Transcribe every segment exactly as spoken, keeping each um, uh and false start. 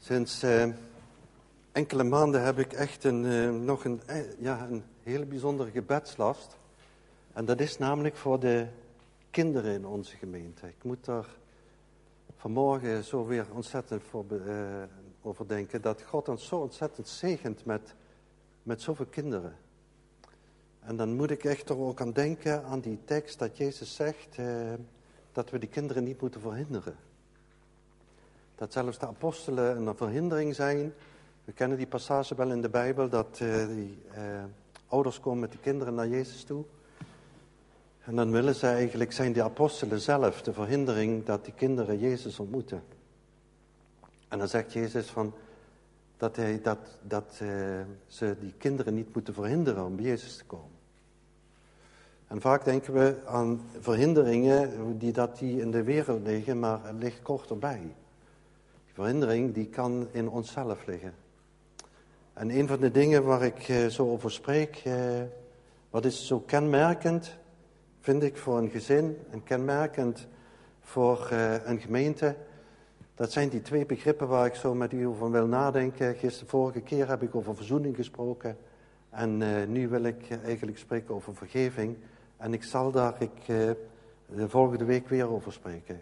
Sinds uh, enkele maanden heb ik echt een, uh, nog een, uh, ja, een hele bijzondere gebedslast. En dat is namelijk voor de kinderen in onze gemeente. Ik moet daar vanmorgen zo weer ontzettend voor, uh, over denken. Dat God ons zo ontzettend zegent met, met zoveel kinderen. En dan moet ik echt er ook aan denken aan die tekst dat Jezus zegt uh, dat we die kinderen niet moeten verhinderen. Dat zelfs de apostelen een verhindering zijn. We kennen die passage wel in de Bijbel, dat uh, die uh, ouders komen met die kinderen naar Jezus toe. En dan willen ze eigenlijk, zijn die apostelen zelf de verhindering dat die kinderen Jezus ontmoeten. En dan zegt Jezus van, dat, hij, dat, dat uh, ze die kinderen niet moeten verhinderen om bij Jezus te komen. En vaak denken we aan verhinderingen die, dat die in de wereld liggen, maar het ligt korterbij. Die verhindering die kan in onszelf liggen. En een van de dingen waar ik uh, zo over spreek, uh, wat is zo kenmerkend, vind ik voor een gezin en kenmerkend voor uh, een gemeente, dat zijn die twee begrippen waar ik zo met u over wil nadenken. Gisteren, vorige keer heb ik over verzoening gesproken en uh, nu wil ik eigenlijk spreken over vergeving. En ik zal daar ik, uh, de volgende week weer over spreken.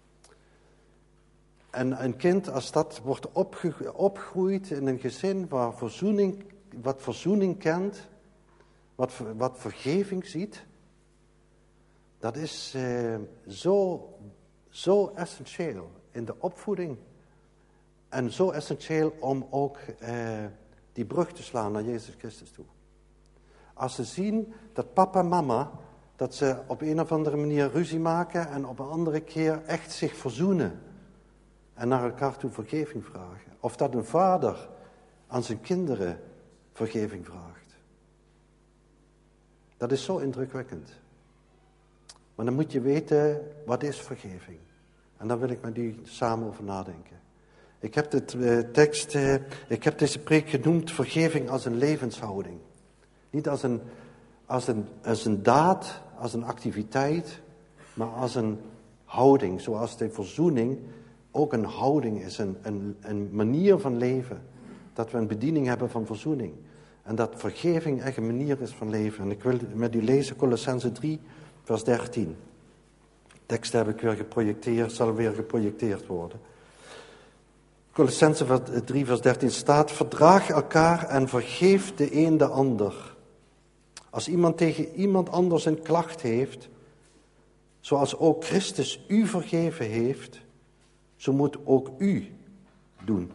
En een kind, als dat wordt opge- opgegroeid in een gezin waar verzoening, wat verzoening kent, wat, wat vergeving ziet, dat is uh, zo, zo essentieel in de opvoeding. En zo essentieel om ook uh, die brug te slaan naar Jezus Christus toe. Als ze zien dat papa en mama, dat ze op een of andere manier ruzie maken en op een andere keer echt zich verzoenen. En naar elkaar toe vergeving vragen. Of dat een vader aan zijn kinderen vergeving vraagt. Dat is zo indrukwekkend. Maar dan moet je weten, wat is vergeving? En daar wil ik met u samen over nadenken. Ik heb de uh, tekst, uh, ik heb deze preek genoemd, vergeving als een levenshouding. Niet als een, als een, als een daad, als een activiteit, maar als een houding. Zoals de verzoening ook een houding is, een, een, een manier van leven. Dat we een bediening hebben van verzoening. En dat vergeving echt een manier is van leven. En ik wil met u lezen Kolossenzen drie, vers dertien. De tekst heb ik weer geprojecteerd, zal weer geprojecteerd worden. Kolossenzen drie, vers dertien staat: verdraag elkaar en vergeef de een de ander. Als iemand tegen iemand anders een klacht heeft, zoals ook Christus u vergeven heeft, zo moet ook u doen.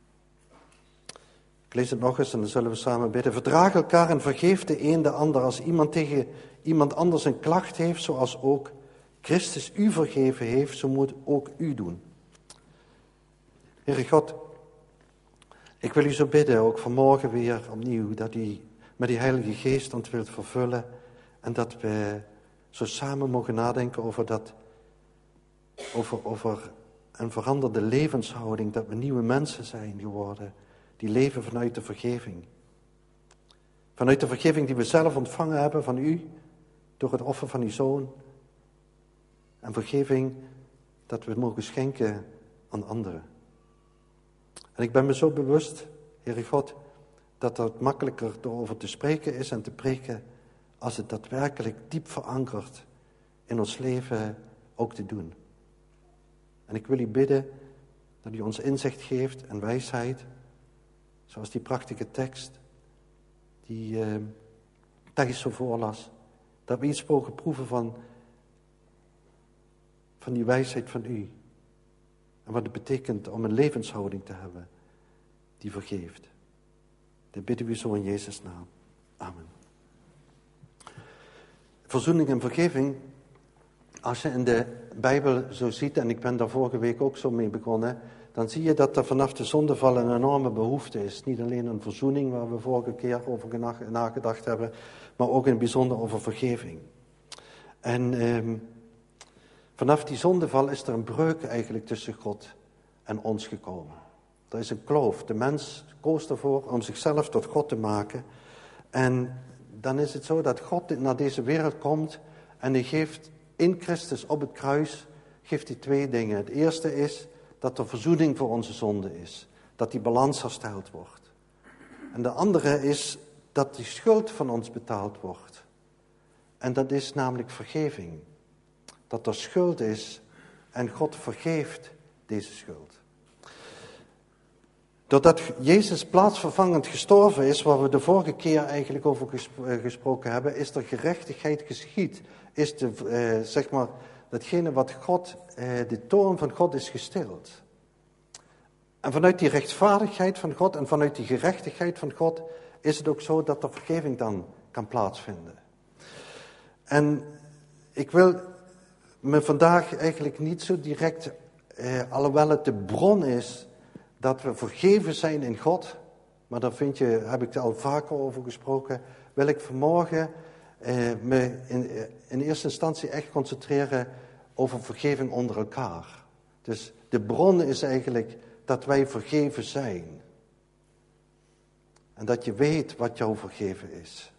Ik lees het nog eens en dan zullen we samen bidden. Verdraag elkaar en vergeef de een de ander. Als iemand tegen iemand anders een klacht heeft, zoals ook Christus u vergeven heeft, zo moet ook u doen. Heere God, ik wil u zo bidden, ook vanmorgen weer opnieuw, dat u met die Heilige Geest ons wilt vervullen en dat we zo samen mogen nadenken over dat, over, over een veranderde levenshouding, dat we nieuwe mensen zijn geworden, die leven vanuit de vergeving. Vanuit de vergeving die we zelf ontvangen hebben van u, door het offer van uw Zoon. En vergeving dat we mogen schenken aan anderen. En ik ben me zo bewust, Heere God, dat het makkelijker erover te spreken is en te preken, als het daadwerkelijk diep verankert in ons leven ook te doen. En ik wil u bidden dat u ons inzicht geeft en wijsheid, zoals die prachtige tekst die uh, Thijs zo voorlas. Dat we iets mogen proeven van, van die wijsheid van u. En wat het betekent om een levenshouding te hebben die vergeeft. Dat bidden we zo in Jezus' naam. Amen. Verzoening en vergeving, als je in de Bijbel zo ziet, en ik ben daar vorige week ook zo mee begonnen, dan zie je dat er vanaf de zondeval een enorme behoefte is. Niet alleen een verzoening, waar we vorige keer over nagedacht hebben, maar ook in het bijzonder over vergeving. En eh, vanaf die zondeval is er een breuk eigenlijk tussen God en ons gekomen. Er is een kloof. De mens koos ervoor om zichzelf tot God te maken. En dan is het zo dat God naar deze wereld komt en hij geeft in Christus op het kruis geeft hij twee dingen. Het eerste is dat er verzoening voor onze zonde is. dat die balans hersteld wordt. En de andere is dat die schuld van ons betaald wordt. En dat is namelijk vergeving. Dat er schuld is en God vergeeft deze schuld. Doordat Jezus plaatsvervangend gestorven is, waar we de vorige keer eigenlijk over gesproken hebben, is er gerechtigheid geschied. Is de, eh, zeg maar, datgene wat God, eh, de toorn van God is gestild. En vanuit die rechtvaardigheid van God en vanuit die gerechtigheid van God is het ook zo dat er vergeving dan kan plaatsvinden. En ik wil me vandaag eigenlijk niet zo direct, eh, alhoewel het de bron is dat we vergeven zijn in God, maar daar vind je, heb ik er al vaker over gesproken, wil ik vanmorgen eh, me in, in eerste instantie echt concentreren over vergeving onder elkaar. Dus de bron is eigenlijk dat wij vergeven zijn. En dat je weet wat jouw vergeven is.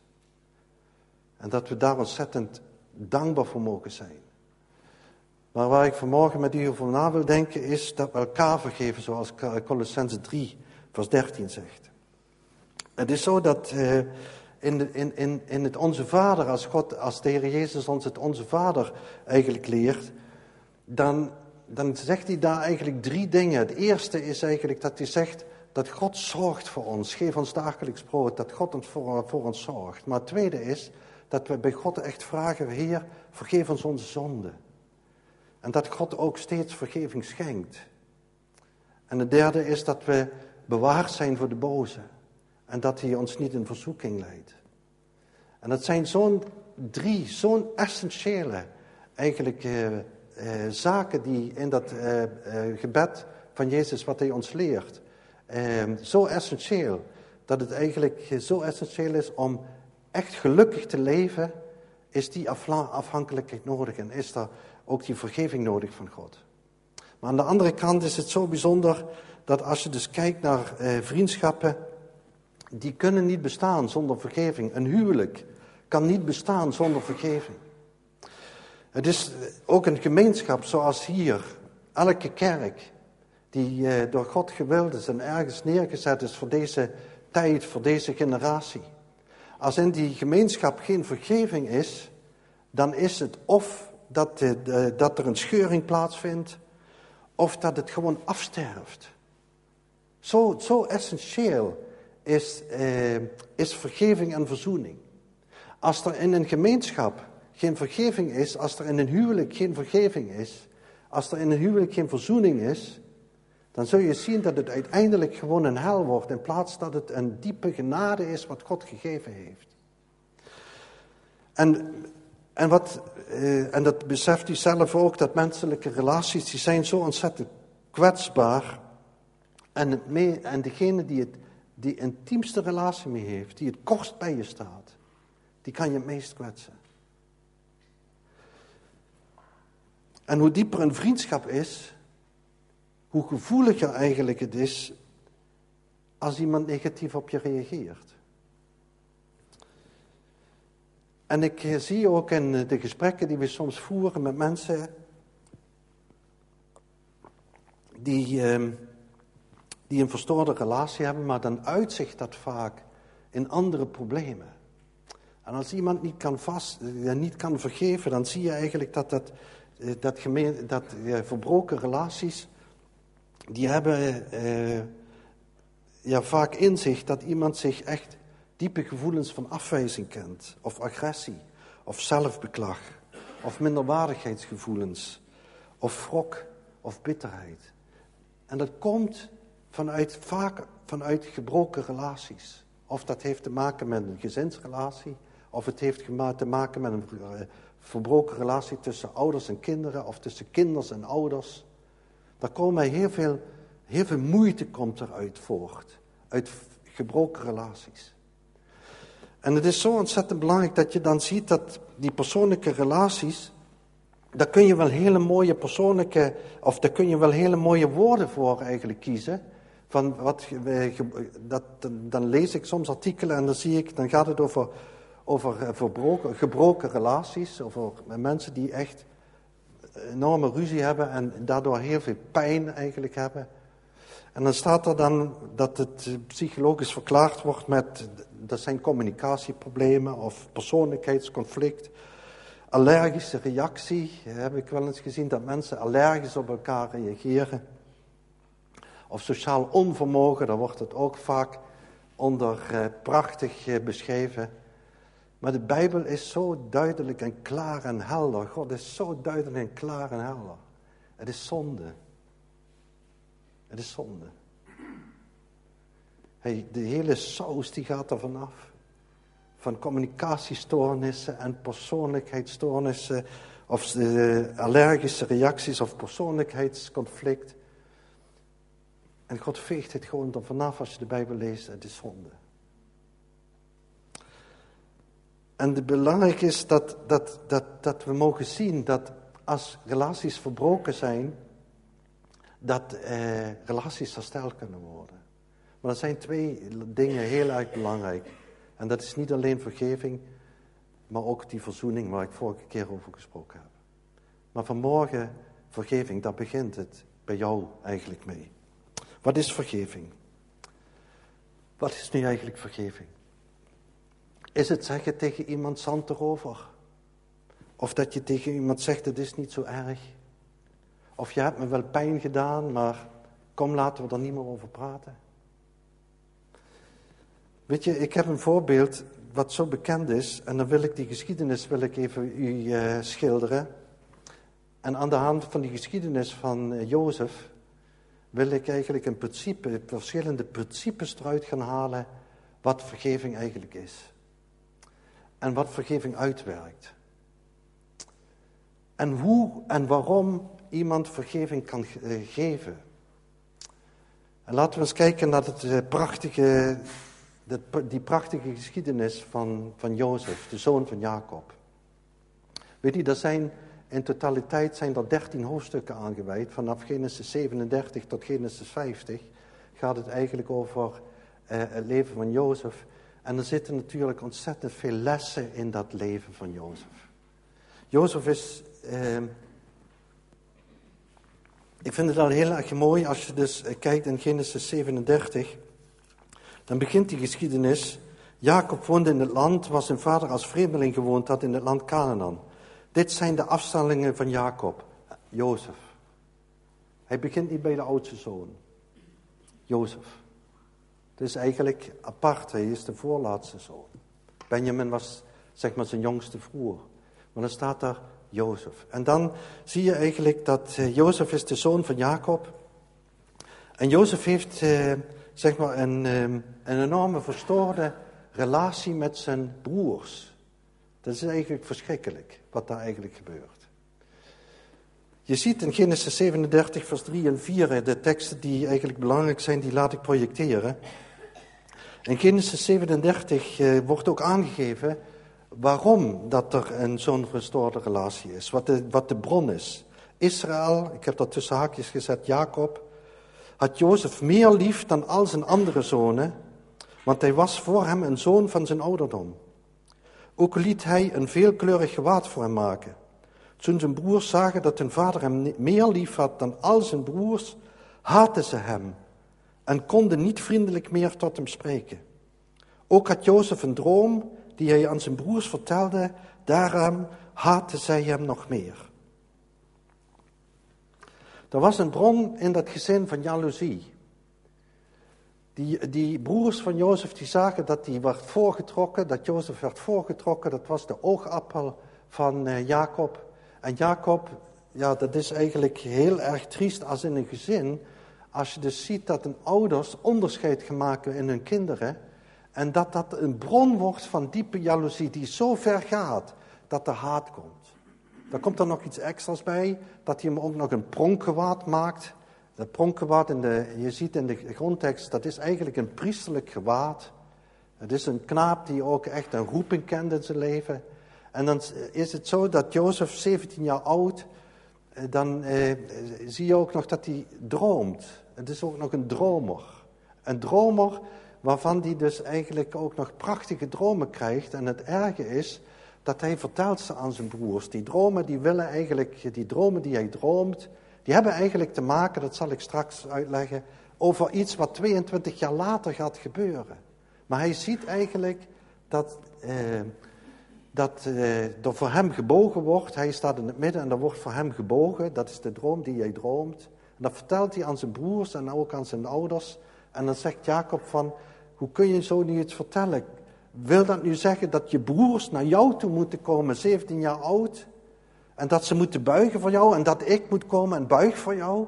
En dat we daar ontzettend dankbaar voor mogen zijn. Maar waar ik vanmorgen met u over na wil denken is dat we elkaar vergeven, zoals Colossenzen drie, vers dertien zegt. Het is zo dat uh, in, de, in, in, in het Onze Vader, als God, als de Heer Jezus ons het Onze Vader eigenlijk leert, dan, dan zegt hij daar eigenlijk drie dingen. Het eerste is eigenlijk dat hij zegt dat God zorgt voor ons. Geef ons dagelijks brood, dat God ons voor, voor ons zorgt. Maar het tweede is dat we bij God echt vragen, Heer, vergeef ons onze zonden. En dat God ook steeds vergeving schenkt. En het derde is dat we bewaard zijn voor de boze. En dat hij ons niet in verzoeking leidt. En dat zijn zo'n drie, zo'n essentiële eigenlijk uh, uh, zaken die in dat uh, uh, gebed van Jezus wat hij ons leert. Uh, zo essentieel. Dat het eigenlijk zo essentieel is om echt gelukkig te leven. Is die afla- afhankelijkheid nodig en is er ook die vergeving nodig van God. Maar aan de andere kant is het zo bijzonder dat als je dus kijkt naar eh, vriendschappen, die kunnen niet bestaan zonder vergeving. Een huwelijk kan niet bestaan zonder vergeving. Het is ook een gemeenschap zoals hier, elke kerk die eh, door God gewild is en ergens neergezet is voor deze tijd, voor deze generatie. Als in die gemeenschap geen vergeving is, dan is het of dat, de, de, dat er een scheuring plaatsvindt, of dat het gewoon afsterft. Zo, zo essentieel is, eh, is vergeving en verzoening. Als er in een gemeenschap geen vergeving is, als er in een huwelijk geen vergeving is, als er in een huwelijk geen verzoening is, dan zul je zien dat het uiteindelijk gewoon een hel wordt, in plaats dat het een diepe genade is wat God gegeven heeft. En, en, wat, eh, en dat beseft u zelf ook, dat menselijke relaties, die zijn zo ontzettend kwetsbaar. En, het mee, en degene die het, die intiemste relatie mee heeft, die het kortst bij je staat, die kan je het meest kwetsen. En hoe dieper een vriendschap is, hoe gevoeliger eigenlijk het is als iemand negatief op je reageert. En ik zie ook in de gesprekken die we soms voeren met mensen die, eh, die een verstoorde relatie hebben, maar dan uitzicht dat vaak in andere problemen. En als iemand niet kan, vast, niet kan vergeven, dan zie je eigenlijk dat, dat, dat, gemeen, dat uh, verbroken relaties, die hebben uh, ja, vaak in zich dat iemand zich echt diepe gevoelens van afwijzing kent, of agressie, of zelfbeklag, of minderwaardigheidsgevoelens, of wrok, of bitterheid. En dat komt vanuit, vaak vanuit gebroken relaties. Of dat heeft te maken met een gezinsrelatie, of het heeft te maken met een verbroken relatie tussen ouders en kinderen, of tussen kinders en ouders. Daar komen heel veel, heel veel moeite komt eruit voort, uit gebroken relaties. En het is zo ontzettend belangrijk dat je dan ziet dat die persoonlijke relaties, daar kun je wel hele mooie persoonlijke, of daar kun je wel hele mooie woorden voor eigenlijk kiezen. Van wat, dat, dan lees ik soms artikelen en dan zie ik, dan gaat het over, over verbroken, gebroken relaties, over mensen die echt enorme ruzie hebben en daardoor heel veel pijn eigenlijk hebben. En dan staat er dan dat het psychologisch verklaard wordt met, dat zijn communicatieproblemen of persoonlijkheidsconflict. Allergische reactie, heb ik wel eens gezien dat mensen allergisch op elkaar reageren. Of sociaal onvermogen, daar wordt het ook vaak onder eh, prachtig eh, beschreven. Maar de Bijbel is zo duidelijk en klaar en helder. God is zo duidelijk en klaar en helder. Het is zonde. Het is zonde. Hey, de hele saus die gaat er vanaf. Van communicatiestoornissen en persoonlijkheidsstoornissen. Of uh, allergische reacties of persoonlijkheidsconflict. En God veegt het gewoon er vanaf als je de Bijbel leest. Het is zonde. En het belangrijke is dat, dat, dat, dat we mogen zien dat als relaties verbroken zijn, dat eh, relaties hersteld kunnen worden. Maar er zijn twee dingen heel erg belangrijk. En dat is niet alleen vergeving, maar ook die verzoening waar ik vorige keer over gesproken heb. Maar vanmorgen, vergeving, daar begint het bij jou eigenlijk mee. Wat is vergeving? Wat is nu eigenlijk vergeving? Is het zeggen tegen iemand zand erover? Of dat je tegen iemand zegt, het is niet zo erg. Of je hebt me wel pijn gedaan, maar kom, laten we er niet meer over praten. Weet je, ik heb een voorbeeld wat zo bekend is. En dan wil ik die geschiedenis wil ik even u uh, schilderen. En aan de hand van die geschiedenis van uh, Jozef wil ik eigenlijk een principe, verschillende principes eruit gaan halen wat vergeving eigenlijk is. En wat vergeving uitwerkt. En hoe en waarom iemand vergeving kan geven. En laten we eens kijken naar het prachtige, die prachtige geschiedenis van, van Jozef, de zoon van Jacob. Weet je, er zijn in totaliteit zijn er dertien hoofdstukken aangewijd. Vanaf Genesis zevenendertig tot Genesis vijftig gaat het eigenlijk over uh, het leven van Jozef. En er zitten natuurlijk ontzettend veel lessen in dat leven van Jozef. Jozef is, eh, ik vind het al heel erg mooi als je dus kijkt in Genesis zevenendertig. Dan begint die geschiedenis. Jacob woonde in het land waar zijn vader als vreemdeling gewoond had in het land Canaan. Dit zijn de afstammelingen van Jacob, Jozef. Hij begint niet bij de oudste zoon, Jozef. Het is eigenlijk apart, hij is de voorlaatste zoon. Benjamin was zeg maar zijn jongste broer. Maar dan staat daar Jozef. En dan zie je eigenlijk dat uh, Jozef is de zoon van Jacob. En Jozef heeft uh, zeg maar een, um, een enorme verstoorde relatie met zijn broers. Dat is eigenlijk verschrikkelijk wat daar eigenlijk gebeurt. Je ziet in Genesis zevenendertig vers drie en vier de teksten die eigenlijk belangrijk zijn, die laat ik projecteren. In Genesis zevenendertig uh, wordt ook aangegeven waarom dat er een zo'n verstoorde relatie is. Wat de, wat de bron is. Israël, ik heb dat tussen haakjes gezet, Jacob, had Jozef meer lief dan al zijn andere zonen, want hij was voor hem een zoon van zijn ouderdom. Ook liet hij een veelkleurig gewaad voor hem maken. Toen zijn broers zagen dat hun vader hem meer lief had dan al zijn broers, haatten ze hem en konden niet vriendelijk meer tot hem spreken. Ook had Jozef een droom die hij aan zijn broers vertelde, daarom haatten zij hem nog meer. Er was een bron in dat gezin van jaloezie. Die, die broers van Jozef die zagen dat hij werd voorgetrokken, dat Jozef werd voorgetrokken, dat was de oogappel van uh, Jacob. En Jacob, ja, dat is eigenlijk heel erg triest als in een gezin, als je dus ziet dat een ouders onderscheid gaan maken in hun kinderen, en dat dat een bron wordt van diepe jaloezie die zo ver gaat dat er haat komt. Dan komt er nog iets extra's bij, dat hij hem ook nog een pronkgewaad maakt. Dat pronkgewaad, in de, je ziet in de grondtekst, dat is eigenlijk een priesterlijk gewaad. Het is een knaap die ook echt een roeping kent in zijn leven. En dan is het zo dat Jozef, zeventien jaar oud, dan eh, zie je ook nog dat hij droomt. Het is ook nog een dromer. Een dromer waarvan hij dus eigenlijk ook nog prachtige dromen krijgt. En het erge is dat hij vertelt ze aan zijn broers. Die dromen, die willen eigenlijk, die dromen die hij droomt, die hebben eigenlijk te maken, dat zal ik straks uitleggen, over iets wat tweeëntwintig jaar later gaat gebeuren. Maar hij ziet eigenlijk dat, eh, dat eh, er voor hem gebogen wordt. Hij staat in het midden en er wordt voor hem gebogen. Dat is de droom die hij droomt. En dat vertelt hij aan zijn broers en ook aan zijn ouders. En dan zegt Jacob van, hoe kun je zo nu iets vertellen? Wil dat nu zeggen dat je broers naar jou toe moeten komen, zeventien jaar oud? En dat ze moeten buigen voor jou en dat ik moet komen en buig voor jou?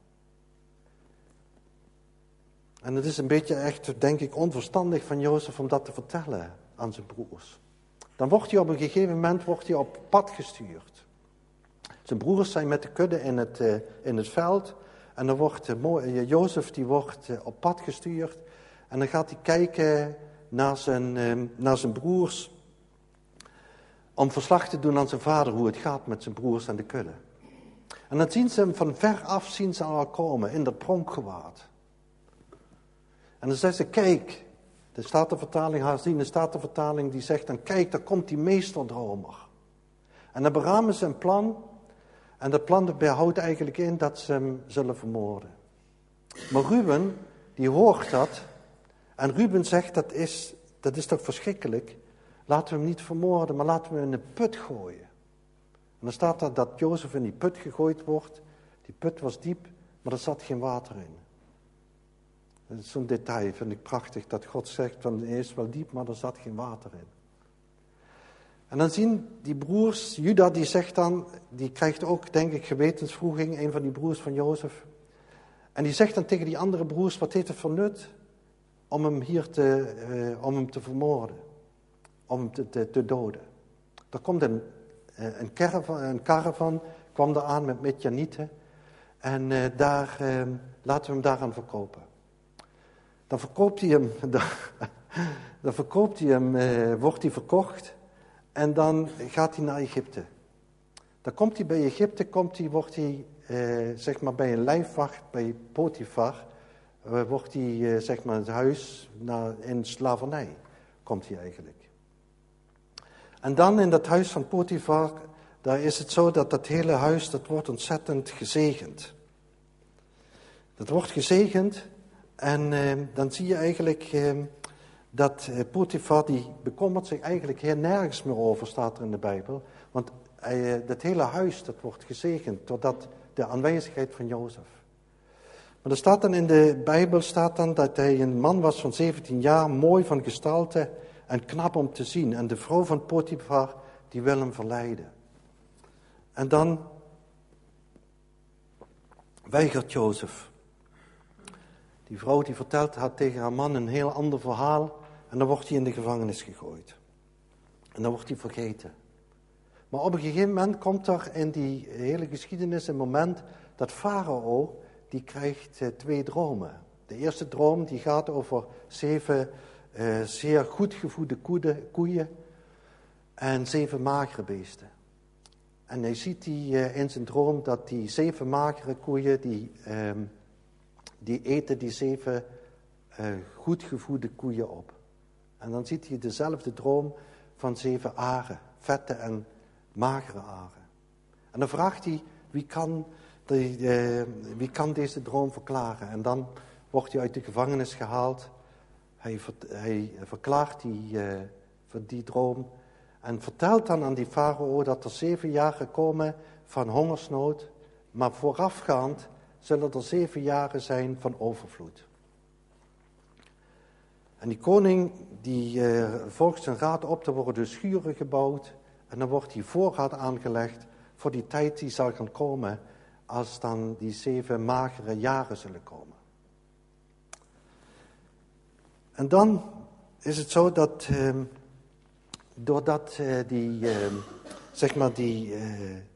En het is een beetje echt, denk ik, onverstandig van Jozef om dat te vertellen aan zijn broers. Dan wordt hij op een gegeven moment wordt hij op pad gestuurd. Zijn broers zijn met de kudde in het, uh, in het veld. En dan wordt uh, Jozef die wordt uh, op pad gestuurd. En dan gaat hij kijken naar zijn, uh, naar zijn broers. Om verslag te doen aan zijn vader hoe het gaat met zijn broers en de kudde. En dan zien ze hem van ver af zien ze al komen in dat pronkgewaad. En dan zeggen ze, kijk, de Statenvertaling, herziende Statenvertaling, die zegt dan, kijk, daar komt die meesterdromer. En dan beramen ze een plan, en dat plan behoudt eigenlijk in dat ze hem zullen vermoorden. Maar Ruben, die hoort dat, en Ruben zegt, dat is, dat is toch verschrikkelijk, laten we hem niet vermoorden, maar laten we hem in een put gooien. En dan staat er dat Jozef in die put gegooid wordt, die put was diep, maar er zat geen water in. Dat is zo'n detail, vind ik prachtig, dat God zegt van het is wel diep, maar er zat geen water in. En dan zien die broers, Juda die zegt dan, die krijgt ook denk ik gewetenswroeging, een van die broers van Jozef. En die zegt dan tegen die andere broers, wat heeft het voor nut om hem hier te, uh, om hem te vermoorden, om hem te, te, te doden. Er komt een, uh, een, caravan, een caravan, kwam er aan met Midjanieten en uh, daar, uh, laten we hem daaraan verkopen. Dan verkoopt hij hem, dan verkoopt hij hem, uh, wordt hij verkocht en dan gaat hij naar Egypte. Dan komt hij bij Egypte, komt hij, wordt hij uh, zeg maar bij een lijfwacht, bij Potifar, uh, wordt hij uh, zeg maar het huis naar, in slavernij, komt hij eigenlijk. En dan in dat huis van Potifar, daar is het zo dat dat hele huis, dat wordt ontzettend gezegend. Dat wordt gezegend. En uh, dan zie je eigenlijk uh, dat uh, Potifar, die bekommert zich eigenlijk heel nergens meer over, staat er in de Bijbel. Want uh, dat hele huis, dat wordt gezegend doordat de aanwezigheid van Jozef. Maar er staat dan in de Bijbel, staat dan dat hij een man was van zeventien jaar, mooi van gestalte en knap om te zien. En de vrouw van Potifar, die wil hem verleiden. En dan weigert Jozef. Die vrouw die vertelt had tegen haar man een heel ander verhaal en dan wordt hij in de gevangenis gegooid. En dan wordt hij vergeten. Maar op een gegeven moment komt er in die hele geschiedenis een moment dat Farao, die krijgt uh, twee dromen. De eerste droom die gaat over zeven uh, zeer goed gevoede koeien, koeien en zeven magere beesten. En hij ziet die, uh, in zijn droom dat die zeven magere koeien, die... Uh, Die eten die zeven uh, goed gevoede koeien op. En dan ziet hij dezelfde droom van zeven aren, vette en magere aren. En dan vraagt hij, wie kan, de, uh, wie kan deze droom verklaren? En dan wordt hij uit de gevangenis gehaald. Hij, ver, hij verklaart die, uh, die droom. En vertelt dan aan die farao dat er zeven jaren komen van hongersnood. Maar voorafgaand zullen er zeven jaren zijn van overvloed. En die koning die uh, volgt zijn raad op, er worden dus schuren gebouwd en dan wordt die voorraad aangelegd voor die tijd die zal gaan komen als dan die zeven magere jaren zullen komen. En dan is het zo dat uh, doordat uh, die, uh, zeg maar die... Uh,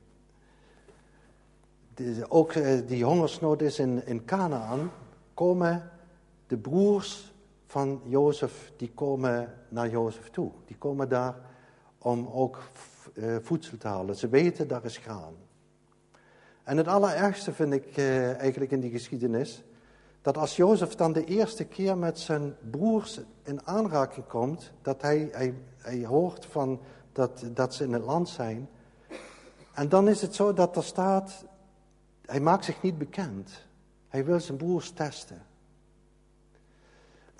De, ook uh, die hongersnood is in, in Kanaan, komen de broers van Jozef, die komen naar Jozef toe. Die komen daar om ook uh, voedsel te halen. Ze weten, daar is graan. En het allerergste vind ik uh, eigenlijk in die geschiedenis, dat als Jozef dan de eerste keer met zijn broers in aanraking komt, dat hij, hij, hij hoort van dat, dat ze in het land zijn. En dan is het zo dat er staat... Hij maakt zich niet bekend. Hij wil zijn broers testen.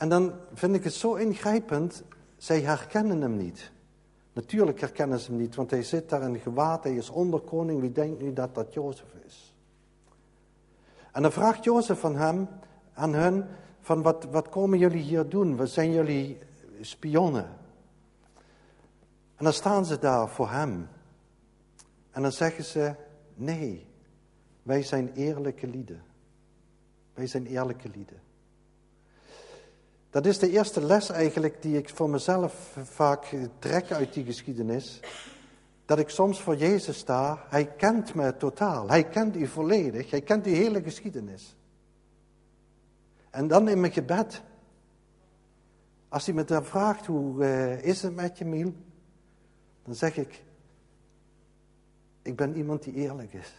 En dan vind ik het zo ingrijpend, zij herkennen hem niet. Natuurlijk herkennen ze hem niet, want hij zit daar in gewaad, hij is onderkoning. Wie denkt nu dat dat Jozef is? En dan vraagt Jozef van hem, aan hen, van wat, wat komen jullie hier doen? Wat zijn jullie spionnen? En dan staan ze daar voor hem. En dan zeggen ze, nee, wij zijn eerlijke lieden. Wij zijn eerlijke lieden. Dat is de eerste les eigenlijk die ik voor mezelf vaak trek uit die geschiedenis. Dat ik soms voor Jezus sta, hij kent me totaal. Hij kent u volledig, hij kent die hele geschiedenis. En dan in mijn gebed, als hij me dan vraagt, hoe uh, is het met je, Miel? Dan zeg ik, ik ben iemand die eerlijk is.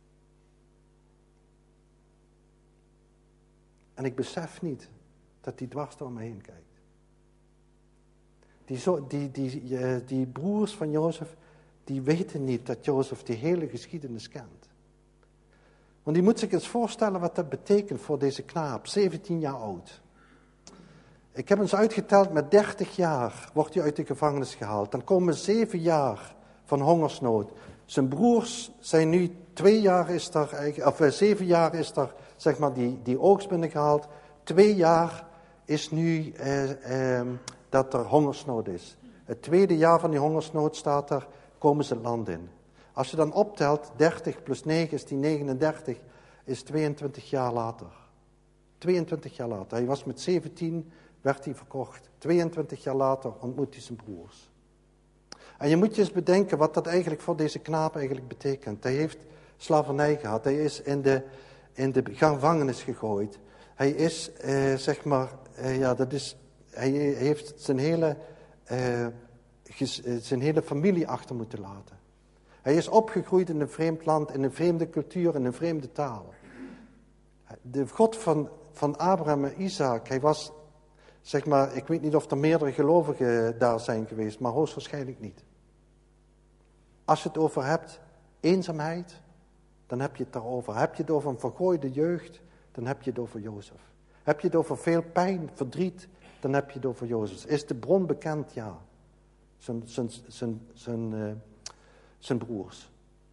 En ik besef niet dat hij dwars door me heen kijkt. Die, zo, die, die, uh, die broers van Jozef, die weten niet dat Jozef die hele geschiedenis kent. Want die moet zich eens voorstellen wat dat betekent voor deze knaap, zeventien jaar oud. Ik heb eens uitgeteld, met dertig jaar wordt hij uit de gevangenis gehaald. Dan komen zeven jaar van hongersnood. Zijn broers zijn nu twee jaar is er, of zeven jaar is er, zeg maar, die, die oogst binnengehaald. Twee jaar is nu eh, eh, dat er hongersnood is. Het tweede jaar van die hongersnood staat er, komen ze het land in. Als je dan optelt, dertig plus negen is die negenendertig, is tweeëntwintig jaar later. tweeëntwintig jaar later. Hij was met zeventien, werd hij verkocht. tweeëntwintig jaar later ontmoet hij zijn broers. En je moet je eens bedenken wat dat eigenlijk voor deze knaap eigenlijk betekent. Hij heeft slavernij gehad. Hij is in de, in de gevangenis gegooid. Hij is, eh, zeg maar, eh, ja, dat is, hij heeft zijn hele, eh, ges, zijn hele familie achter moeten laten. Hij is opgegroeid in een vreemd land, in een vreemde cultuur, in een vreemde taal. De God van, van Abraham en Isaac, hij was, zeg maar, ik weet niet of er meerdere gelovigen daar zijn geweest, maar hoogstwaarschijnlijk niet. Als je het over hebt, eenzaamheid, dan heb je het daarover. Heb je het over een vergooide jeugd, dan heb je het over Jozef. Heb je het over veel pijn, verdriet, dan heb je het over Jozef. Is de bron bekend? Ja. Zijn, zijn, zijn, zijn, uh, zijn broers.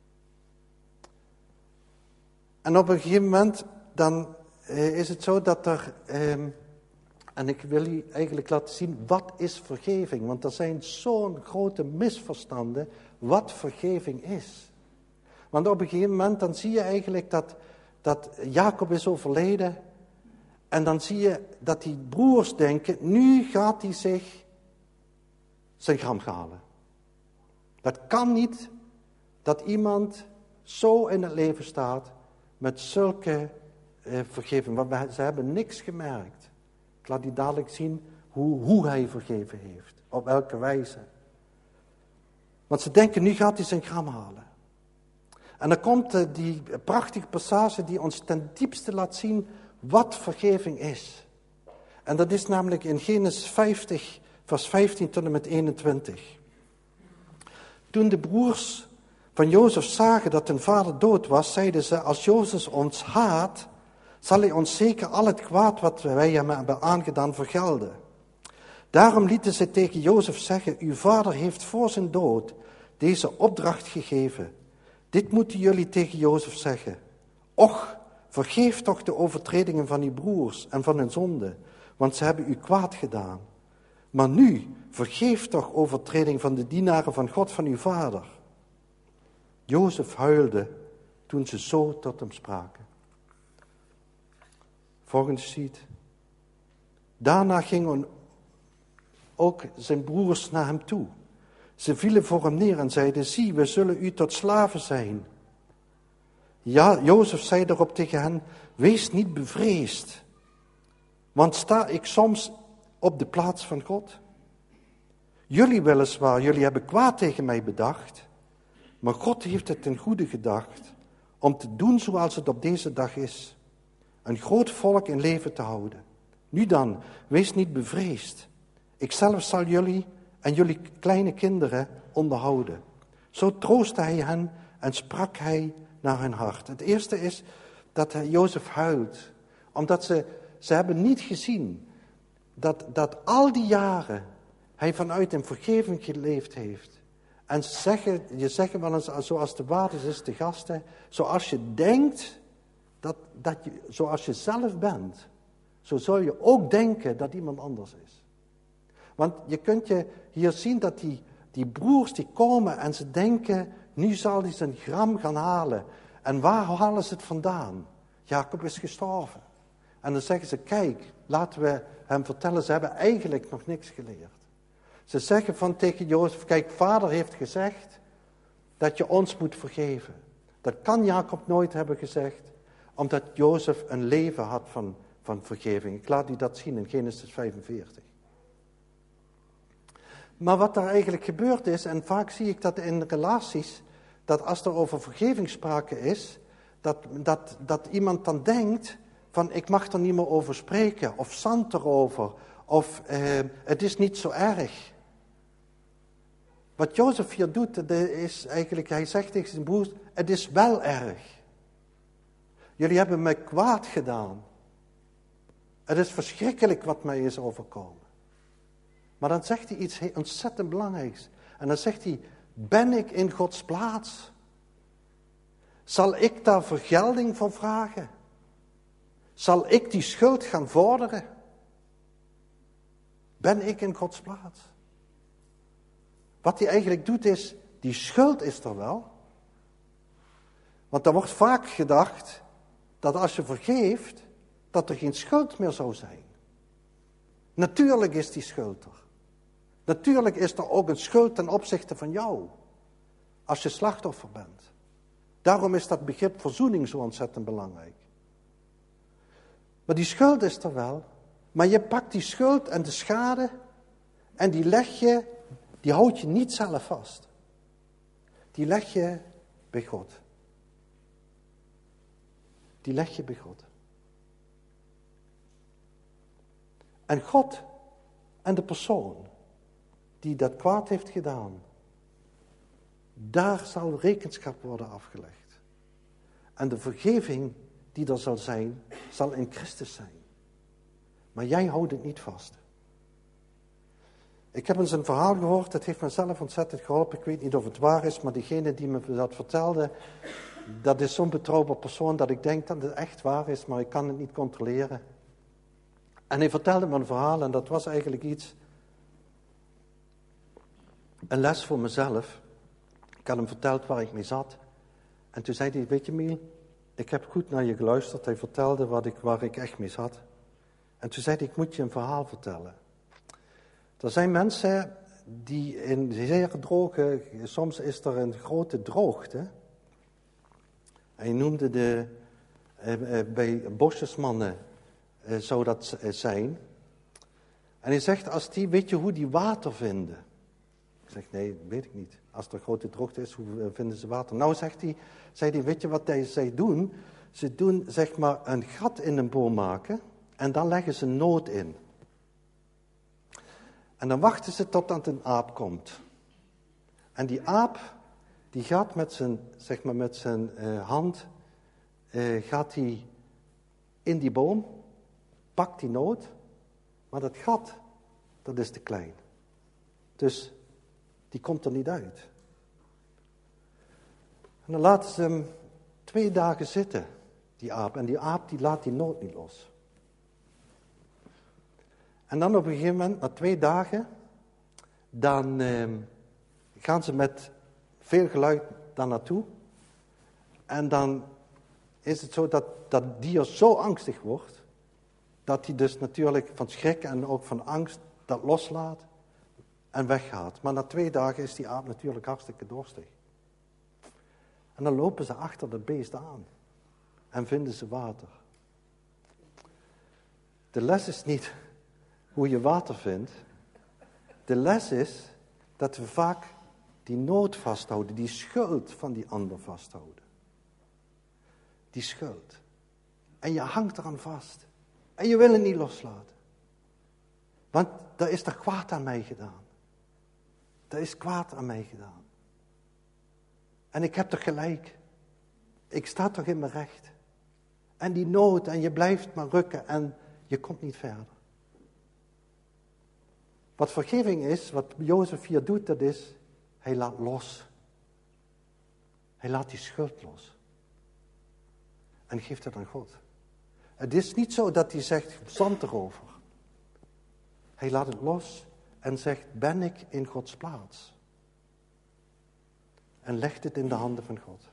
En op een gegeven moment, dan uh, is het zo dat er... Uh, En ik wil u eigenlijk laten zien, wat is vergeving? Want er zijn zo'n grote misverstanden wat vergeving is. Want op een gegeven moment dan zie je eigenlijk dat, dat Jacob is overleden. En dan zie je dat die broers denken, nu gaat hij zich zijn gram halen. Dat kan niet dat iemand zo in het leven staat met zulke eh, vergeving. Want ze hebben niks gemerkt. Ik laat u dadelijk zien hoe, hoe hij vergeven heeft. Op welke wijze. Want ze denken, nu gaat hij zijn gram halen. En dan komt uh, die prachtige passage die ons ten diepste laat zien wat vergeving is. En dat is namelijk in Genesis vijftig, vers vijftien tot en met eenentwintig. Toen de broers van Jozef zagen dat hun vader dood was, zeiden ze, als Jozef ons haat, zal hij ons zeker al het kwaad wat wij hem hebben aangedaan vergelden. Daarom lieten ze tegen Jozef zeggen, uw vader heeft voor zijn dood deze opdracht gegeven. Dit moeten jullie tegen Jozef zeggen. Och, vergeef toch de overtredingen van uw broers en van hun zonde, want ze hebben u kwaad gedaan. Maar nu, vergeef toch overtreding van de dienaren van God van uw vader. Jozef huilde toen ze zo tot hem spraken. Volgende sheet. Daarna gingen ook zijn broers naar hem toe. Ze vielen voor hem neer en zeiden, zie, we zullen u tot slaven zijn. Ja, Jozef zei erop tegen hen, wees niet bevreesd. Want sta ik soms op de plaats van God? Jullie weliswaar, jullie hebben kwaad tegen mij bedacht. Maar God heeft het ten goede gedacht om te doen zoals het op deze dag is. Een groot volk in leven te houden. Nu dan, wees niet bevreesd. Ikzelf zal jullie en jullie kleine kinderen onderhouden. Zo troostte hij hen en sprak hij naar hun hart. Het eerste is dat Jozef huilt. Omdat ze, ze hebben niet gezien dat, dat al die jaren hij vanuit een vergeving geleefd heeft. En zeggen, je zegt wel eens, zoals de waardes is de gasten, zoals je denkt, dat, dat je, zoals je zelf bent, zo zul je ook denken dat iemand anders is. Want je kunt je hier zien dat die, die broers die komen en ze denken, nu zal hij zijn gram gaan halen. En waar halen ze het vandaan? Jacob is gestorven. En dan zeggen ze, kijk, laten we hem vertellen, ze hebben eigenlijk nog niks geleerd. Ze zeggen van tegen Jozef, kijk, vader heeft gezegd dat je ons moet vergeven. Dat kan Jacob nooit hebben gezegd, omdat Jozef een leven had van, van vergeving. Ik laat u dat zien in Genesis vijfenveertig. Maar wat daar eigenlijk gebeurd is, en vaak zie ik dat in relaties, dat als er over vergeving sprake is, dat, dat, dat iemand dan denkt van ik mag er niet meer over spreken, of zand erover, of eh, het is niet zo erg. Wat Jozef hier doet, is eigenlijk, hij zegt tegen zijn broers, het is wel erg. Jullie hebben mij kwaad gedaan. Het is verschrikkelijk wat mij is overkomen. Maar dan zegt hij iets ontzettend belangrijks. En dan zegt hij, ben ik in Gods plaats? Zal ik daar vergelding voor vragen? Zal ik die schuld gaan vorderen? Ben ik in Gods plaats? Wat hij eigenlijk doet is, die schuld is er wel. Want er wordt vaak gedacht dat als je vergeeft, dat er geen schuld meer zou zijn. Natuurlijk is die schuld er. Natuurlijk is er ook een schuld ten opzichte van jou, als je slachtoffer bent. Daarom is dat begrip verzoening zo ontzettend belangrijk. Maar die schuld is er wel, maar je pakt die schuld en de schade en die leg je, die houd je niet zelf vast. Die leg je bij God. Die leg je bij God. En God en de persoon die dat kwaad heeft gedaan, daar zal rekenschap worden afgelegd. En de vergeving die er zal zijn, zal in Christus zijn. Maar jij houdt het niet vast. Ik heb eens een verhaal gehoord, dat heeft mezelf ontzettend geholpen. Ik weet niet of het waar is, maar diegene die me dat vertelde, dat is zo'n betrouwbaar persoon dat ik denk dat het echt waar is, maar ik kan het niet controleren. En hij vertelde me een verhaal en dat was eigenlijk iets, een les voor mezelf. Ik had hem verteld waar ik mee zat. En toen zei hij, weet je Miel, ik heb goed naar je geluisterd. Hij vertelde wat ik, waar ik echt mee zat. En toen zei hij, ik moet je een verhaal vertellen. Er zijn mensen die in zeer droge, soms is er een grote droogte. Hij noemde de, eh, eh, bij bosjesmannen eh, zou dat zijn. En hij zegt, als die, weet je hoe die water vinden? Ik zeg, nee, weet ik niet. Als er grote droogte is, hoe vinden ze water? Nou, zegt hij, zei hij, weet je wat zij doen? Ze doen, zeg maar, een gat in een boom maken en dan leggen ze noot in. En dan wachten ze totdat een aap komt. En die aap, die gaat met zijn, zeg maar, met zijn uh, hand, uh, gaat hij in die boom, pakt die noot, maar dat gat, dat is te klein. Dus die komt er niet uit. En dan laten ze hem twee dagen zitten, die aap. En die aap die laat die noot niet los. En dan op een gegeven moment, na twee dagen, dan eh, gaan ze met veel geluid daar naartoe. En dan is het zo dat dat dier zo angstig wordt, dat hij dus natuurlijk van schrik en ook van angst dat loslaat en weggaat. Maar na twee dagen is die aap natuurlijk hartstikke dorstig. En dan lopen ze achter dat beest aan en vinden ze water. De les is niet hoe je water vindt. De les is dat we vaak die nood vasthouden, die schuld van die ander vasthouden. Die schuld. En je hangt eraan vast. En je wil het niet loslaten. Want daar is er kwaad aan mij gedaan. Er is kwaad aan mij gedaan. En ik heb toch gelijk. Ik sta toch in mijn recht. En die nood, en je blijft maar rukken en je komt niet verder. Wat vergeving is, wat Jozef hier doet, dat is, hij laat los. Hij laat die schuld los. En geeft het aan God. Het is niet zo dat hij zegt, zand erover. Hij laat het los en zegt, ben ik in Gods plaats? En legt het in de handen van God.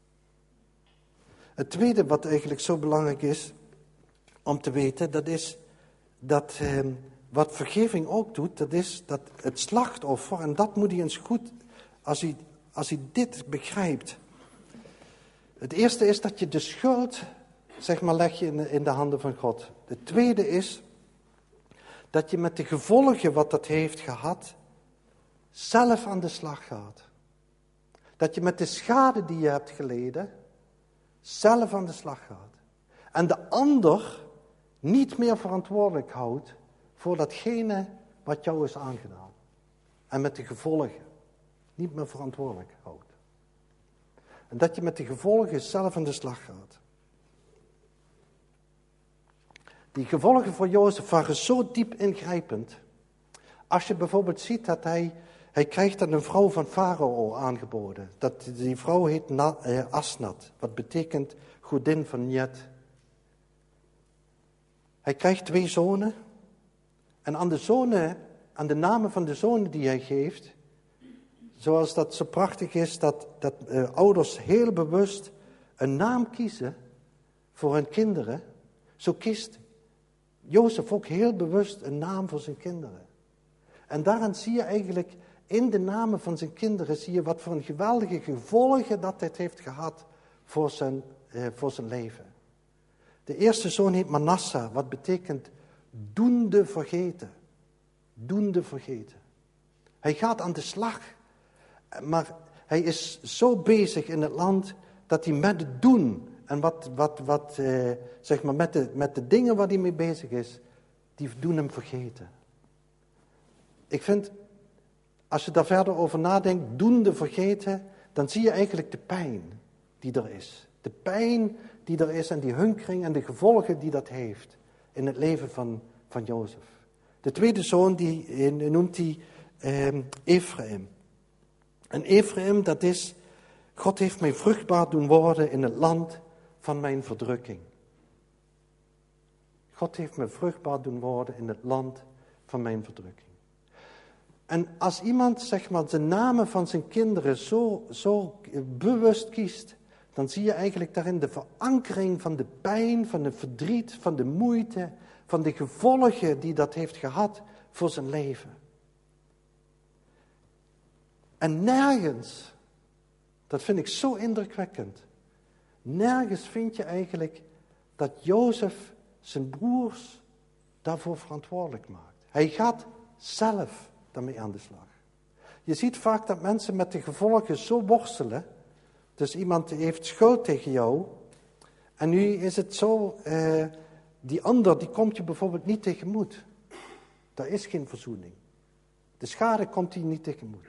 Het tweede wat eigenlijk zo belangrijk is om te weten, dat is dat eh, wat vergeving ook doet, dat is dat het slachtoffer, en dat moet hij eens goed, als hij, als hij dit begrijpt. Het eerste is dat je de schuld, zeg maar, leg je in de, in de handen van God. Het tweede is dat je met de gevolgen wat dat heeft gehad, zelf aan de slag gaat. Dat je met de schade die je hebt geleden, zelf aan de slag gaat. En de ander niet meer verantwoordelijk houdt voor datgene wat jou is aangedaan. En met de gevolgen niet meer verantwoordelijk houdt. En dat je met de gevolgen zelf aan de slag gaat. Die gevolgen voor Jozef waren zo diep ingrijpend. Als je bijvoorbeeld ziet dat hij, hij krijgt dan een vrouw van Farao aangeboden. Dat, die vrouw heet Na, eh, Asnat, wat betekent godin van Njet. Hij krijgt twee zonen. En aan de zonen, aan de namen van de zonen die hij geeft, zoals dat zo prachtig is, dat, dat uh, ouders heel bewust een naam kiezen voor hun kinderen, zo kiest Jozef ook heel bewust een naam voor zijn kinderen. En daarin zie je eigenlijk, in de namen van zijn kinderen, zie je wat voor een geweldige gevolgen dat dit heeft gehad voor zijn, uh, voor zijn leven. De eerste zoon heet Manasseh, wat betekent doende vergeten. Doende vergeten. Hij gaat aan de slag, maar hij is zo bezig in het land dat hij met het doen en wat, wat, wat eh, zeg maar met de, met de dingen waar hij mee bezig is, die doen hem vergeten. Ik vind, als je daar verder over nadenkt, doende vergeten, dan zie je eigenlijk de pijn die er is. De pijn die er is en die hunkering en de gevolgen die dat heeft in het leven van, van Jozef. De tweede zoon, die noemt hij eh, Ephraim. En Ephraim, dat is, God heeft mij vruchtbaar doen worden in het land van mijn verdrukking. God heeft mij vruchtbaar doen worden in het land van mijn verdrukking. En als iemand, zeg maar, de namen van zijn kinderen zo, zo bewust kiest, dan zie je eigenlijk daarin de verankering van de pijn, van de verdriet, van de moeite, van de gevolgen die dat heeft gehad voor zijn leven. En nergens, dat vind ik zo indrukwekkend, nergens vind je eigenlijk dat Jozef zijn broers daarvoor verantwoordelijk maakt. Hij gaat zelf daarmee aan de slag. Je ziet vaak dat mensen met de gevolgen zo worstelen. Dus iemand heeft schuld tegen jou. En nu is het zo, eh, die ander die komt je bijvoorbeeld niet tegemoet. Daar is geen verzoening. De schade komt die niet tegemoet.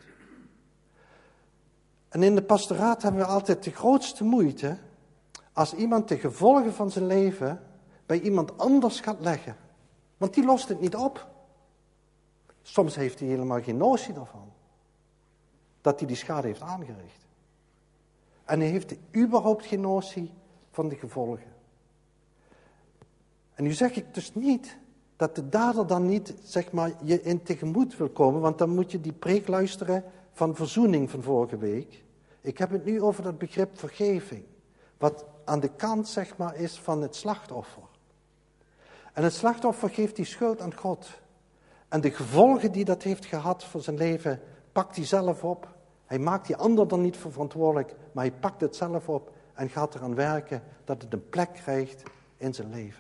En in de pastoraat hebben we altijd de grootste moeite als iemand de gevolgen van zijn leven bij iemand anders gaat leggen. Want die lost het niet op. Soms heeft hij helemaal geen notie daarvan. Dat hij die schade heeft aangericht. En hij heeft überhaupt geen notie van de gevolgen. En nu zeg ik dus niet dat de dader dan niet, zeg maar, je in tegemoet wil komen, want dan moet je die preek luisteren van verzoening van vorige week. Ik heb het nu over dat begrip vergeving, wat aan de kant, zeg maar, is van het slachtoffer. En het slachtoffer geeft die schuld aan God. En de gevolgen die dat heeft gehad voor zijn leven, pakt hij zelf op. Hij maakt die ander dan niet voor verantwoordelijk, maar hij pakt het zelf op en gaat eraan werken dat het een plek krijgt in zijn leven.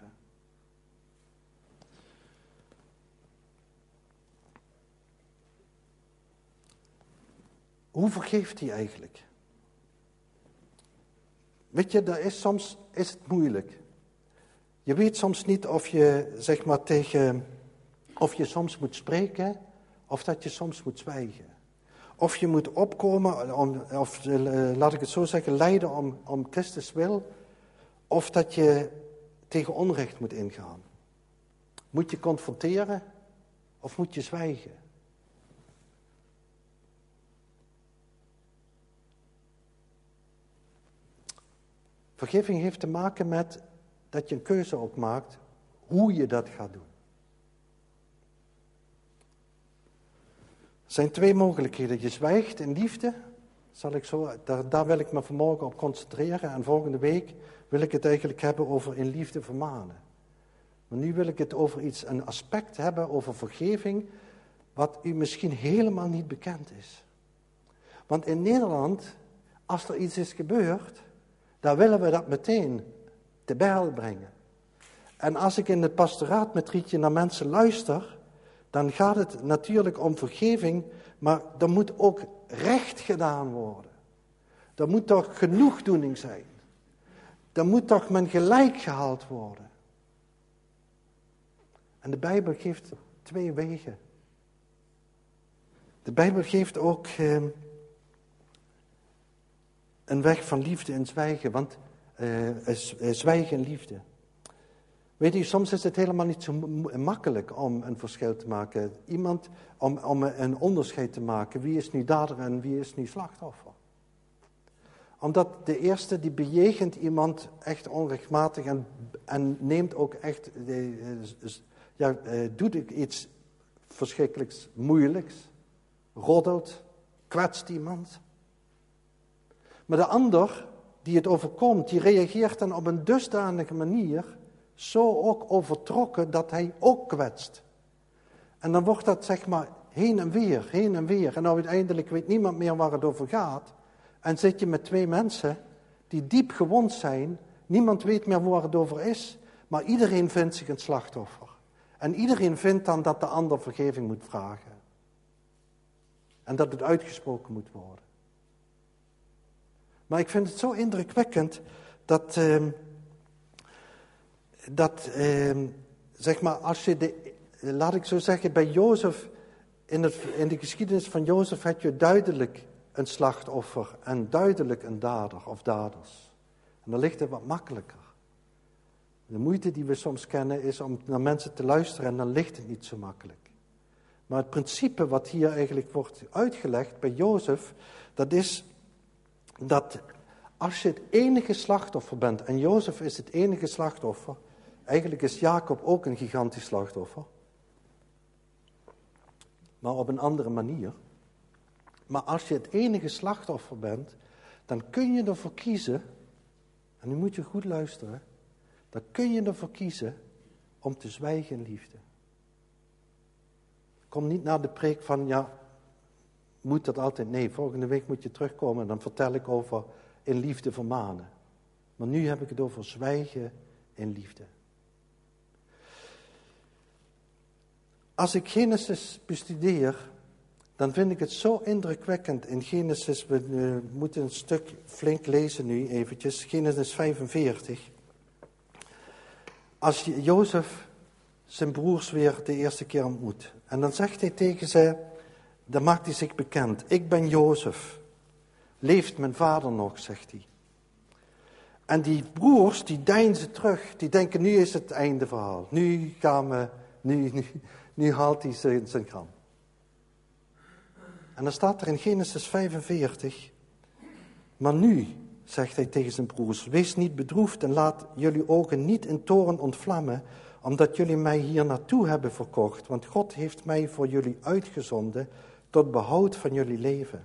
Hoe vergeeft hij eigenlijk? Weet je, daar is soms is het moeilijk. Je weet soms niet of je, zeg maar, tegen, of je soms moet spreken, of dat je soms moet zwijgen. Of je moet opkomen, om, of laat ik het zo zeggen, lijden om, om Christus wil, of dat je tegen onrecht moet ingaan. Moet je confronteren, of moet je zwijgen? Vergeving heeft te maken met dat je een keuze ook maakt hoe je dat gaat doen. Er zijn twee mogelijkheden. Je zwijgt in liefde. Zal ik zo, daar, daar wil ik me vanmorgen op concentreren. En volgende week wil ik het eigenlijk hebben over in liefde vermanen. Maar nu wil ik het over iets, een aspect hebben over vergeving, wat u misschien helemaal niet bekend is. Want in Nederland, als er iets is gebeurd, dan willen we dat meteen te bijl brengen. En als ik in het pastoraat met Rietje naar mensen luister, dan gaat het natuurlijk om vergeving, maar er moet ook recht gedaan worden. Er moet toch genoegdoening zijn. Er moet toch men gelijk gehaald worden. En de Bijbel geeft twee wegen. De Bijbel geeft ook eh, een weg van liefde en zwijgen, want uh, zwijgen en liefde. Weet u, soms is het helemaal niet zo makkelijk om een verschil te maken. Iemand, om, om een onderscheid te maken. Wie is nu dader en wie is nu slachtoffer? Omdat de eerste die bejegent iemand echt onrechtmatig en, en neemt ook echt, ja, doet iets verschrikkelijks moeilijks. Roddelt, kwetst iemand. Maar de ander die het overkomt, die reageert dan op een dusdanige manier, zo ook overtrokken dat hij ook kwetst. En dan wordt dat zeg maar heen en weer, heen en weer. En nou uiteindelijk weet niemand meer waar het over gaat. En zit je met twee mensen die diep gewond zijn. Niemand weet meer waar het over is. Maar iedereen vindt zich een slachtoffer. En iedereen vindt dan dat de ander vergeving moet vragen. En dat het uitgesproken moet worden. Maar ik vind het zo indrukwekkend dat, uh, dat uh, zeg maar, als je de, laat ik zo zeggen, bij Jozef, in, het, in de geschiedenis van Jozef had je duidelijk een slachtoffer en duidelijk een dader of daders. En dan ligt het wat makkelijker. De moeite die we soms kennen is om naar mensen te luisteren en dan ligt het niet zo makkelijk. Maar het principe wat hier eigenlijk wordt uitgelegd bij Jozef, dat is dat als je het enige slachtoffer bent, en Jozef is het enige slachtoffer, eigenlijk is Jacob ook een gigantisch slachtoffer, maar op een andere manier. Maar als je het enige slachtoffer bent, dan kun je ervoor kiezen, en nu moet je goed luisteren, dan kun je ervoor kiezen om te zwijgen in liefde. Kom niet naar de preek van, ja, moet dat altijd? Nee, volgende week moet je terugkomen en dan vertel ik over in liefde vermanen. Maar nu heb ik het over zwijgen in liefde. Als ik Genesis bestudeer, dan vind ik het zo indrukwekkend. In Genesis, we uh, moeten een stuk flink lezen nu eventjes, Genesis vijfenveertig. Als Jozef zijn broers weer de eerste keer ontmoet. En dan zegt hij tegen ze, dan maakt hij zich bekend. Ik ben Jozef. Leeft mijn vader nog, zegt hij. En die broers, die deinzen terug. Die denken, nu is het einde verhaal. Nu gaan we, nu, nu, nu haalt hij zijn, zijn gram. En dan staat er in Genesis vijfenveertig. Maar nu, zegt hij tegen zijn broers, wees niet bedroefd en laat jullie ogen niet in toorn ontvlammen, omdat jullie mij hier naartoe hebben verkocht. Want God heeft mij voor jullie uitgezonden tot behoud van jullie leven.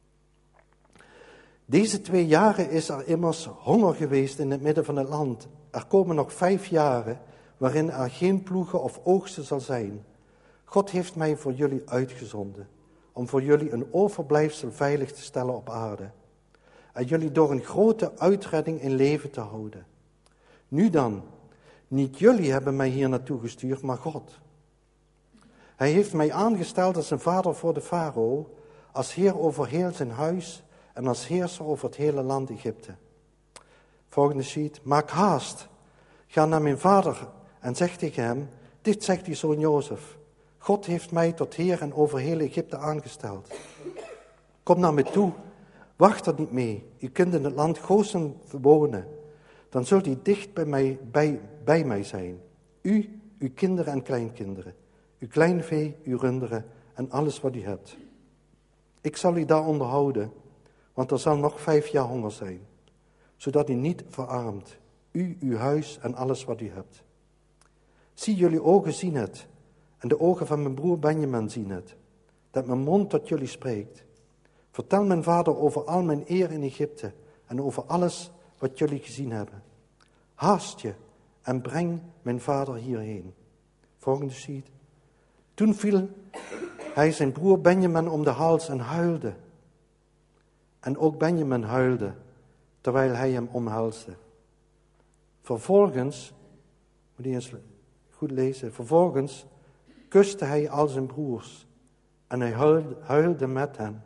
Deze twee jaren is er immers honger geweest in het midden van het land. Er komen nog vijf jaren waarin er geen ploegen of oogsten zal zijn. God heeft mij voor jullie uitgezonden, om voor jullie een overblijfsel veilig te stellen op aarde. En jullie door een grote uitredding in leven te houden. Nu dan, niet jullie hebben mij hier naartoe gestuurd, maar God. Hij heeft mij aangesteld als een vader voor de farao, als heer over heel zijn huis en als heerser over het hele land Egypte. Volgende sheet. Maak haast. Ga naar mijn vader en zeg tegen hem, dit zegt uw zoon Jozef. God heeft mij tot heer en over heel Egypte aangesteld. Kom naar me toe. Wacht er niet mee. U kunt in het land Gozen wonen. Dan zult u dicht bij mij, bij, bij mij zijn. U, uw kinderen en kleinkinderen. Uw kleinvee, uw runderen en alles wat u hebt. Ik zal u daar onderhouden, want er zal nog vijf jaar honger zijn. zodat u niet verarmt, u, uw huis en alles wat u hebt. Zie, jullie ogen zien het, en de ogen van mijn broer Benjamin zien het, dat mijn mond tot jullie spreekt. Vertel mijn vader over al mijn eer in Egypte en over alles wat jullie gezien hebben. Haast je en breng mijn vader hierheen. Volgende sheet. Toen viel hij zijn broer Benjamin om de hals en huilde. En ook Benjamin huilde, terwijl hij hem omhelsde. Vervolgens, moet je eens goed lezen, vervolgens kuste hij al zijn broers en hij huilde, huilde met hen.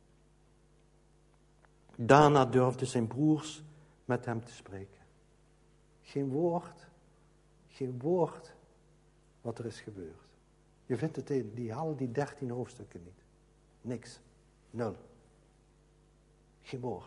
Daarna durfden zijn broers met hem te spreken. Geen woord, geen woord wat er is gebeurd. Je vindt het in die, al die dertien hoofdstukken niet. Niks. Nul. Geen woord.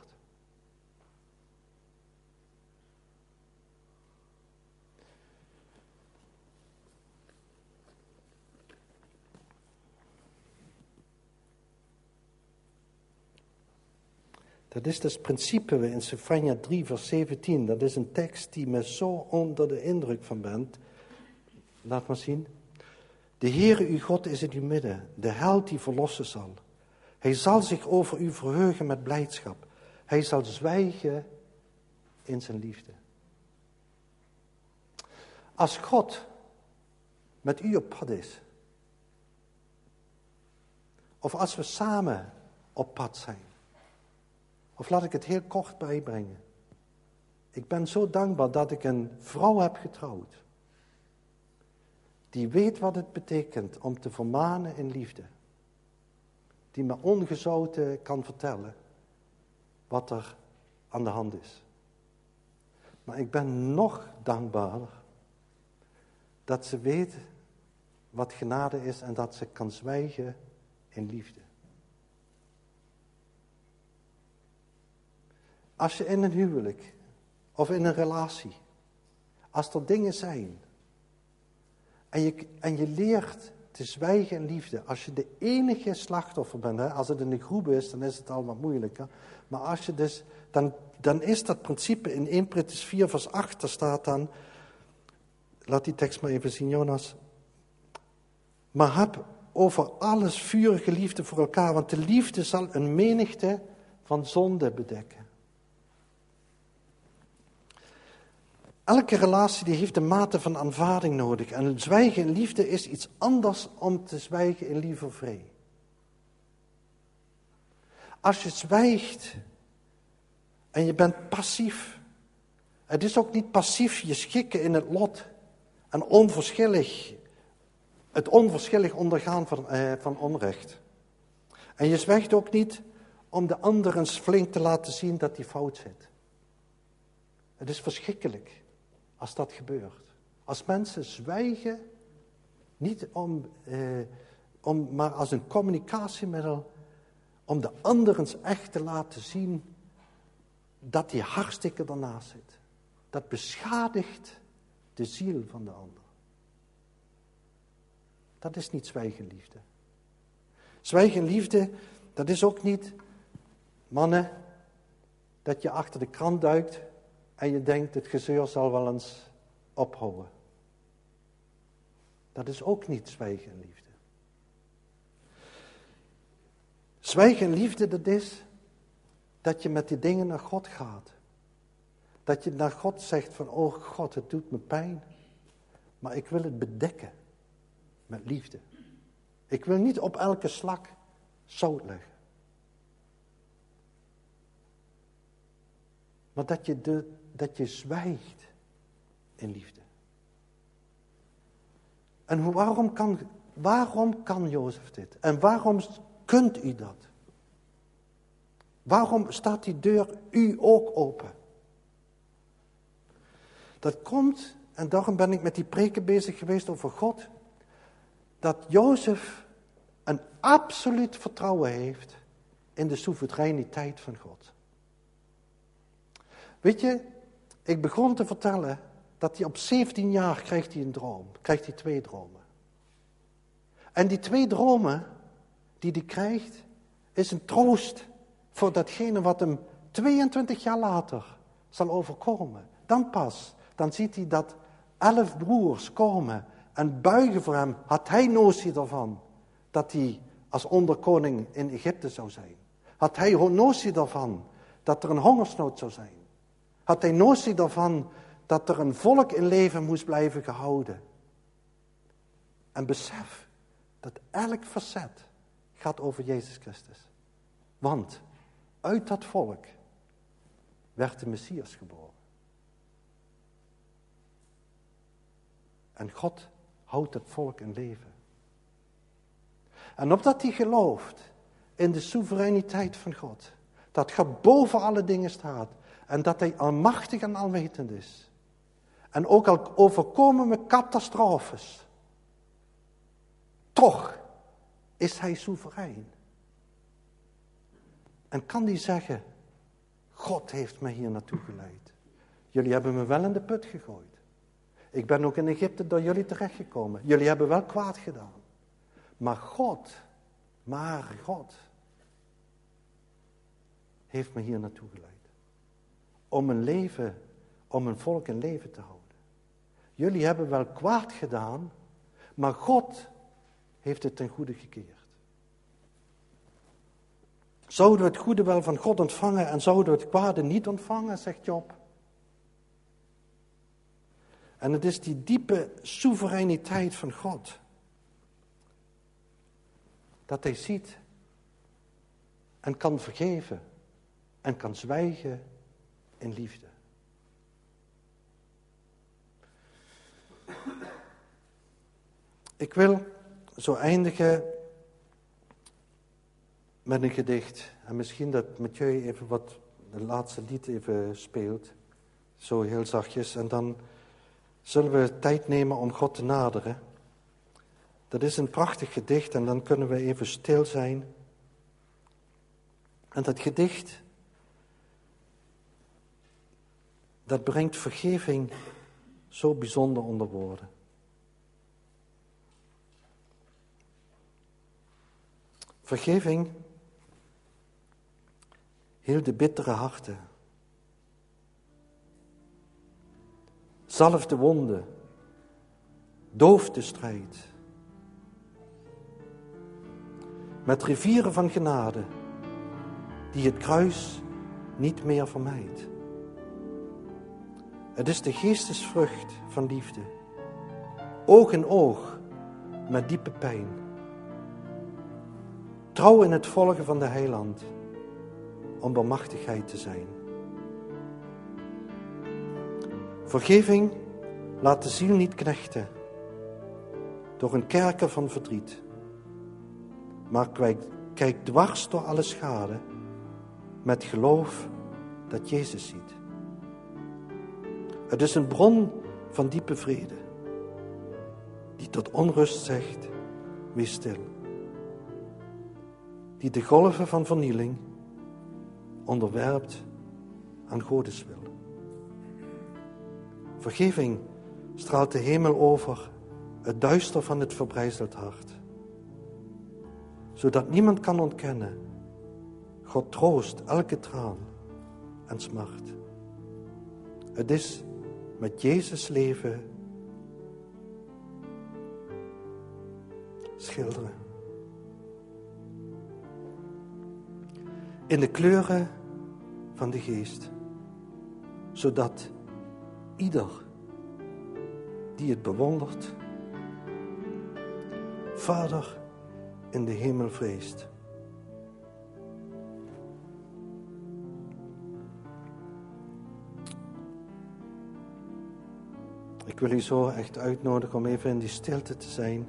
Dat is dus het principe in Sefania drie vers zeventien. Dat is een tekst die me zo onder de indruk van bent. Laat maar zien. De Heere uw God is in uw midden, de held die verlossen zal. Hij zal zich over u verheugen met blijdschap. Hij zal zwijgen in zijn liefde. Als God met u op pad is, of als we samen op pad zijn, of laat ik het heel kort bijbrengen. Ik ben zo dankbaar dat ik een vrouw heb getrouwd, die weet wat het betekent om te vermanen in liefde. Die me ongezouten kan vertellen wat er aan de hand is. Maar ik ben nog dankbaarder dat ze weet wat genade is en dat ze kan zwijgen in liefde. Als je in een huwelijk of in een relatie, als er dingen zijn en je, en je leert te zwijgen in liefde, als je de enige slachtoffer bent, hè, als het in een groep is, dan is het al wat moeilijker. Maar als je dus, dan, dan is dat principe in eerste Petrus vier vers acht, daar staat dan, laat die tekst maar even zien, Jonas. Maar heb over alles vurige liefde voor elkaar, want de liefde zal een menigte van zonde bedekken. Elke relatie die heeft een mate van aanvaarding nodig. En zwijgen in liefde is iets anders om te zwijgen in liefde. Als je zwijgt en je bent passief. Het is ook niet passief je schikken in het lot. En onverschillig, het onverschillig ondergaan van, eh, van onrecht. En je zwijgt ook niet om de ander eens flink te laten zien dat hij fout zit. Het is verschrikkelijk als dat gebeurt. Als mensen zwijgen, niet om, eh, om, maar als een communicatiemiddel, om de ander eens echt te laten zien dat hij hartstikke ernaast zit. Dat beschadigt de ziel van de ander. Dat is niet zwijgen liefde. Zwijgen liefde, dat is ook niet, mannen, dat je achter de krant duikt en je denkt, het gezeur zal wel eens ophouden. Dat is ook niet zwijgen en liefde. Zwijgen en liefde, dat is dat je met die dingen naar God gaat. Dat je naar God zegt van, oh God, het doet me pijn. Maar ik wil het bedekken met liefde. Ik wil niet op elke slak zout leggen. Maar dat je, de, dat je zwijgt in liefde. En hoe, waarom, kan, waarom kan Jozef dit? En waarom kunt u dat? Waarom staat die deur u ook open? Dat komt, en daarom ben ik met die preken bezig geweest over God, dat Jozef een absoluut vertrouwen heeft in de soevereiniteit van God. Weet je, ik begon te vertellen dat hij op zeventien jaar krijgt hij een droom. Krijgt hij twee dromen. En die twee dromen die hij krijgt, is een troost voor datgene wat hem tweeëntwintig jaar later zal overkomen. Dan pas, dan ziet hij dat elf broers komen en buigen voor hem. Had hij notie daarvan dat hij als onderkoning in Egypte zou zijn? Had hij notie daarvan dat er een hongersnood zou zijn? Had hij notie daarvan dat er een volk in leven moest blijven gehouden? En besef dat elk facet gaat over Jezus Christus. Want uit dat volk werd de Messias geboren. En God houdt het volk in leven. En opdat hij gelooft in de soevereiniteit van God, dat God boven alle dingen staat en dat hij almachtig en alwetend is. En ook al overkomen me catastrofes, toch is hij soeverein. En kan die zeggen, God heeft me hier naartoe geleid. Jullie hebben me wel in de put gegooid. Ik ben ook in Egypte door jullie terechtgekomen. Jullie hebben wel kwaad gedaan. Maar God, maar God, heeft me hier naartoe geleid. Om een leven, om een volk in leven te houden. Jullie hebben wel kwaad gedaan, maar God heeft het ten goede gekeerd. Zouden we het goede wel van God ontvangen en zouden we het kwade niet ontvangen, zegt Job. En het is die diepe soevereiniteit van God. Dat hij ziet en kan vergeven en kan zwijgen in liefde. Ik wil zo eindigen met een gedicht. En misschien dat Mathieu even wat, de laatste lied even speelt. Zo heel zachtjes. En dan zullen we tijd nemen om God te naderen. Dat is een prachtig gedicht en dan kunnen we even stil zijn. En dat gedicht, dat brengt vergeving zo bijzonder onder woorden. Vergeving hield de bittere harten. Zalf de wonden, doof de strijd. Met rivieren van genade, die het kruis niet meer vermijdt. Het is de geestesvrucht van liefde, oog in oog met diepe pijn. Trouw in het volgen van de heiland, om barmhartigheid te zijn. Vergeving laat de ziel niet knechten door een kerker van verdriet, maar kijk dwars door alle schade met geloof dat Jezus ziet. Het is een bron van diepe vrede, die tot onrust zegt, wees stil. Die de golven van vernieling onderwerpt aan Godes wil. Vergeving straalt de hemel over het duister van het verbrijzeld hart, zodat niemand kan ontkennen, God troost elke traan en smart. Het is met Jezus leven schilderen. In de kleuren van de geest, zodat ieder die het bewondert, Vader in de hemel vreest. Ik wil u zo echt uitnodigen om even in die stilte te zijn.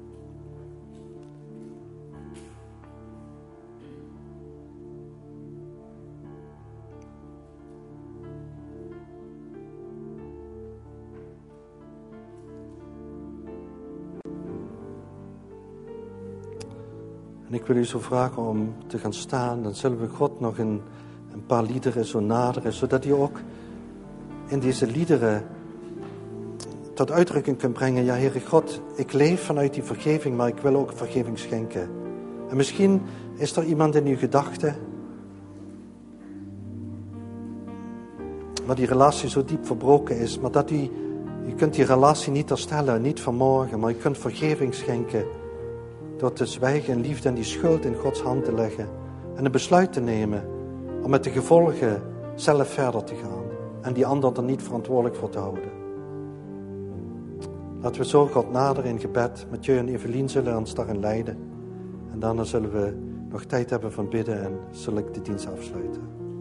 En ik wil u zo vragen om te gaan staan. Dan zullen we God nog een, een paar liederen zo naderen. Zodat u ook in deze liederen tot uitdrukking kunt brengen. Ja, Heere God, ik leef vanuit die vergeving, maar ik wil ook vergeving schenken. En misschien is er iemand in uw gedachten waar die relatie zo diep verbroken is. Maar dat u, u kunt die relatie niet herstellen, niet vanmorgen. Maar u kunt vergeving schenken. Door te zwijgen in liefde en die schuld in Gods hand te leggen. En een besluit te nemen om met de gevolgen zelf verder te gaan. En die ander er niet verantwoordelijk voor te houden. Laten we zo God naderen in gebed. Mathieu en Evelien zullen ons daarin leiden. En daarna zullen we nog tijd hebben van bidden en zal ik de dienst afsluiten.